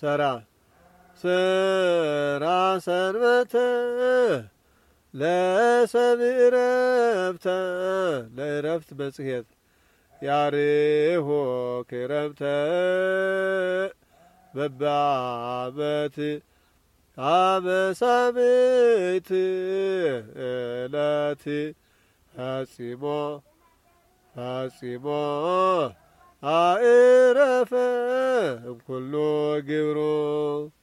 ሰራ ስራ ሰንበተ ለሰብእ ዕረፍተ ለዕረፍት መጽሔት ያርሆ ክረምተ በበዓመት አበሳብዕት ዕለት ፈጺሞ አዕረፈ እምኩሉ ግብሩ